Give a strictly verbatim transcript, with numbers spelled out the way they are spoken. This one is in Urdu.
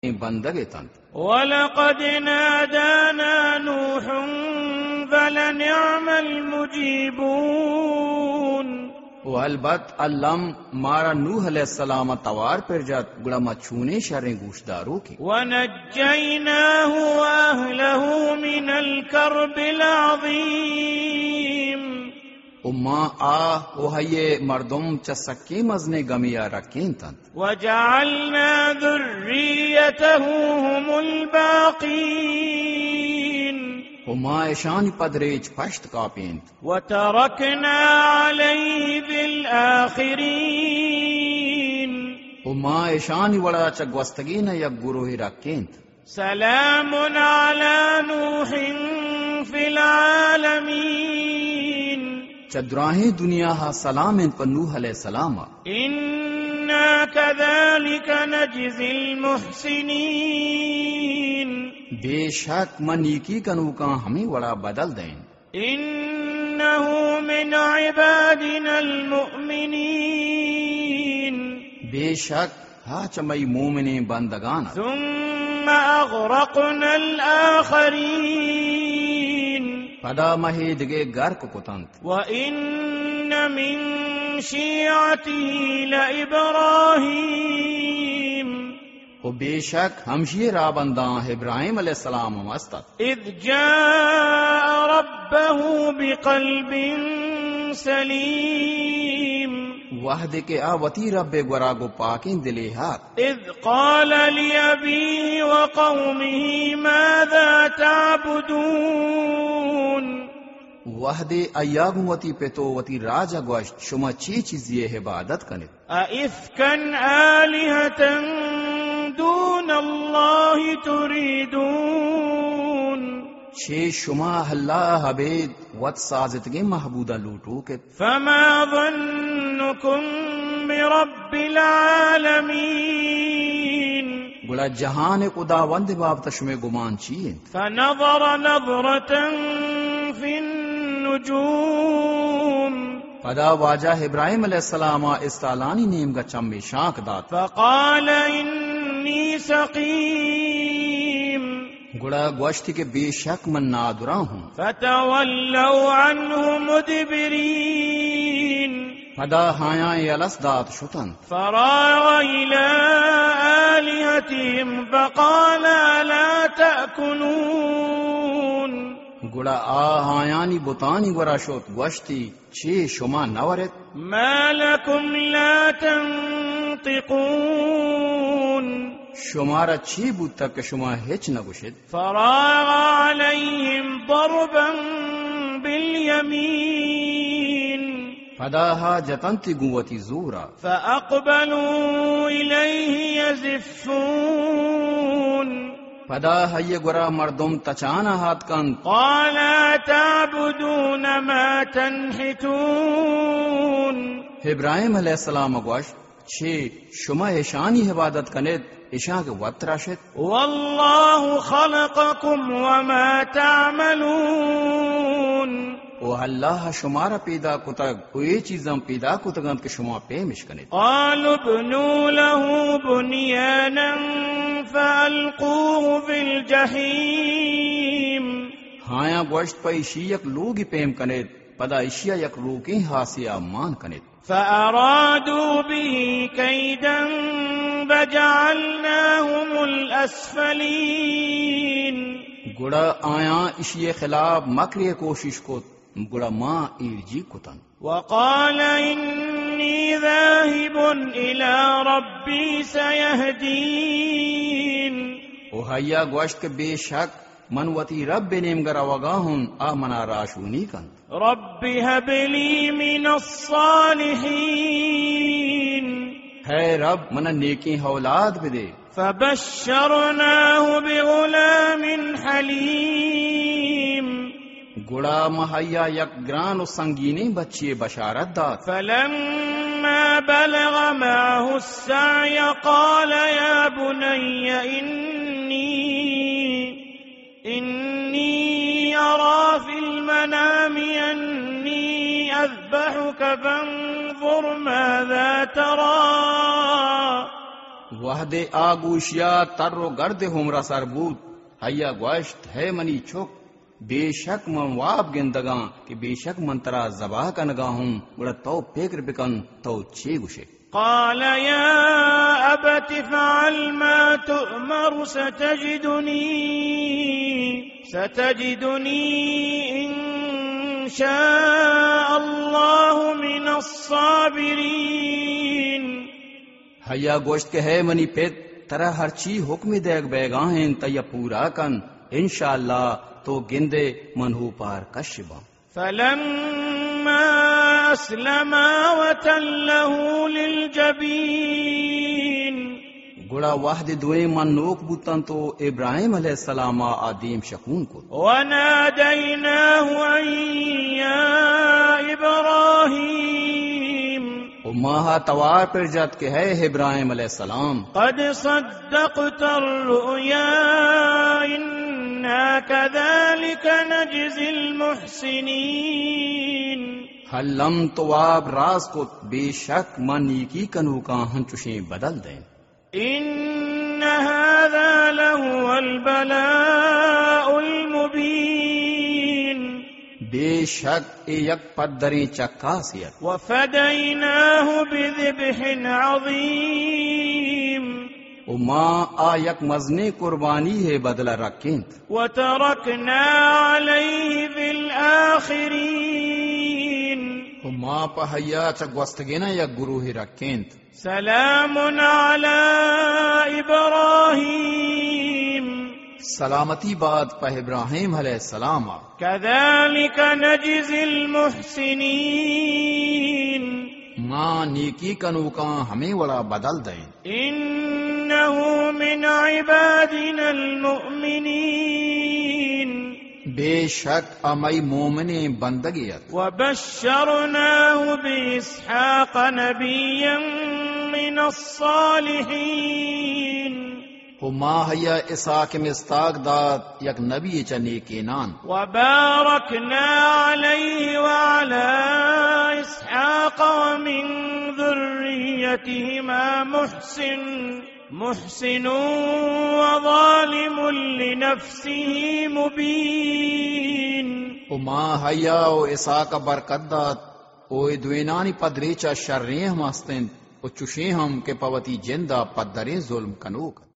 بندگے تن وَلَقَدْ نَادَانَا نُوحٌ فَلَنِعْمَ الْمُجِيبُونَ و البت اللم مارا نوح علیہ السلام توار پر جات گڑا مچھونے شریں گوشداروں کی وَنَجَّيْنَاهُ وَأَهْلَهُ مِنَ الْكَرْبِ الْعَظِيمِ اما آ اوہیے مردم چسکی مزنے گمیا رکھیں تن وَجَعَلْنَا ذُرِّيَّتَهُ هُمُ الْبَاقِينَ اما ایشان پدریچ پشت کاپیند وَتَرَكْنَا عَلَيْهِ فِي الْآخِرِينَ اما ایشان وڑا چگوستگی نہ یک گروہی رکھیں سلام علی نوح فی العالمین چدراہیں دنیا ہا سلام ان پر نوح علیہ السلام انا کذالک نجزی المحسنین بے شک منیکی کنو کا ہمیں وڑا بدل دیں انہ من عبادنا المؤمنین بے شک ہا چمئی مومنیں بندگان ثم اغرقنا الاخرین پدا مہیدگے گرک کتنت وَإِنَّ مِن شِيعَتِهِ لَإِبْرَاهِيمَ و بے شک ہمشی رابندان ابراہیم علیہ السلام مستد اذ جاء ربه بقلب سلیم وحد کے آوتی رب گورا گو پاکیں دلے ہاتھ اذ قال لأبيه وقومه ماذا تعبدون وحد ایاگوتی پیتو وتی راجا گوشت شما چی چیزی عبادت کنے ائفکا آلہتا دون اللہ تریدون چھے شما اللہ حبید وط سازتگی محبودہ لوٹو کے فما ظنکم برب العالمین گوڑا جہان خدا وند باب تشمے گمان چیئے فنظر نظرة فی النجوم پدا واجہ ابراہیم علیہ السلام استالانی نیم گا چمی شاک دات فقال انی سقیم گڑا گوشتی کے بے شک من نادرا ہوں فتولوا عنہ مدبرین پدا ہایاں یلس دات شتن فراغ الى آلہتهم فقال لا تأکلون گڑا آ ہایانی بتانی گورا شوت گوشتی چھ شما نورت ما لکم لا تنطقون شمارا چھی بود تک شما ہچ نہ گوشت فراغ علیہم ضربا بالیمین پدا ہا جتنتی گوتی زورا فاقبلوا الیہ یزفون پدا ہے گورا مردم تچانا ہاتھ کن قال تعبدون ما تنحتون ابراہیم علیہ السلام گوش چھ شما ایشانی عبادت کنید ایشان کے وقت راشد واللہ خلقکم وما تعملون او اللہ شمارا پیدا کتگ کوئی چیزاں پیدا کتگاں کہ شما پیمش کنید قالوا ابنوا له بنيانا فألقوه في الجحيم ہایا گوشت پا ایشی یک لوگی پیم کنید پدا ایشیا یک لوگی حاسیا مان کنید فأرادوا به كيدا فجعلناهم الأسفلين گڑا آیا ایشی خلاف مکری کوشش کو گڑا ماں ایرجی کتن وقال إني ذاهب إلى ربي سيهدين او حیا گوشت کے بے شک منوتی رب نیم گرا وگاہن آ منا راشونی کن رب هب لي من الصالحين ہے رب منا نیکی اولاد بدے فبشرناه بغلام حليم گڑا مہیا یک گران و سنگینی بچی بشارت داد فلما بلغ معه السعي قال يا بني إني إني أرى في المنام أني أذبحك فانظر ماذا ترى وحد آگوشیا تر و گرد ہمرا سر بود حیا گوشت ہے منی چھک بے شک من واب گندگاں کہ بے شک من ترا زباہ کنگا ہوں گڑا تو فکر بکن تو چے گوشے قال يا أبت فعل ما تؤمر ستجدني ستجدني إن شاء الله من الصابرين. حیا گوشت کہ ہے منی پیت ترا ہر چی حکم دیگ بیگاہیں تیا پورا کن انشاءاللہ تو گندے منہو پار کشبا. فلما أسلما وتله للجبين گڑا واحد دوئے من نوک بوتن تو ابراہیم علیہ السلام آدیم شکون کو وناديناه أن يا إبراهيم ماہا توار پر جات کے ہے ابراہیم علیہ السلام قد صدقت الرؤيا إنا كذلك نجزي المحسنين. حلم تواب راز کو بے شک من نیکی کنو کا ہنچوشیں بدل دیں. إن هذا لهو البلاء المبين. بے شک اے یک پدریں چکاسیت. وفديناه بذبح عظيم. وما آ یک مزنے قربانی ہے بدلہ رکھیں. وتركنا عليه في الآخرين. وما پہیا چگوستگینا یک گروہ رکھیں. سلام على إبراهيم. سلامتی باد پہ ابراہیم علیہ السلام. كذلك نجزي المحسنين. ماں نیکی کنو کا ہمیں وڑا بدل دیں. إنه من عبادنا المؤمنين. بے شک امی مومن بندگیت. وبشرناه بإسحاق نبيا من الصالحين. وما حیا اسحاق مستاق داد یک نبی چنے کے نان. وباركنا عليه وعلى إسحاق ومن ذريتهما محسن محسن وظالم لنفسه مبين. وما حیا و اسحاق برکت داد او دوینانی پدریچا شریں ہم ہستند و چوشیں ہم کے پوتی جندہ پدریں ظلم کنوک.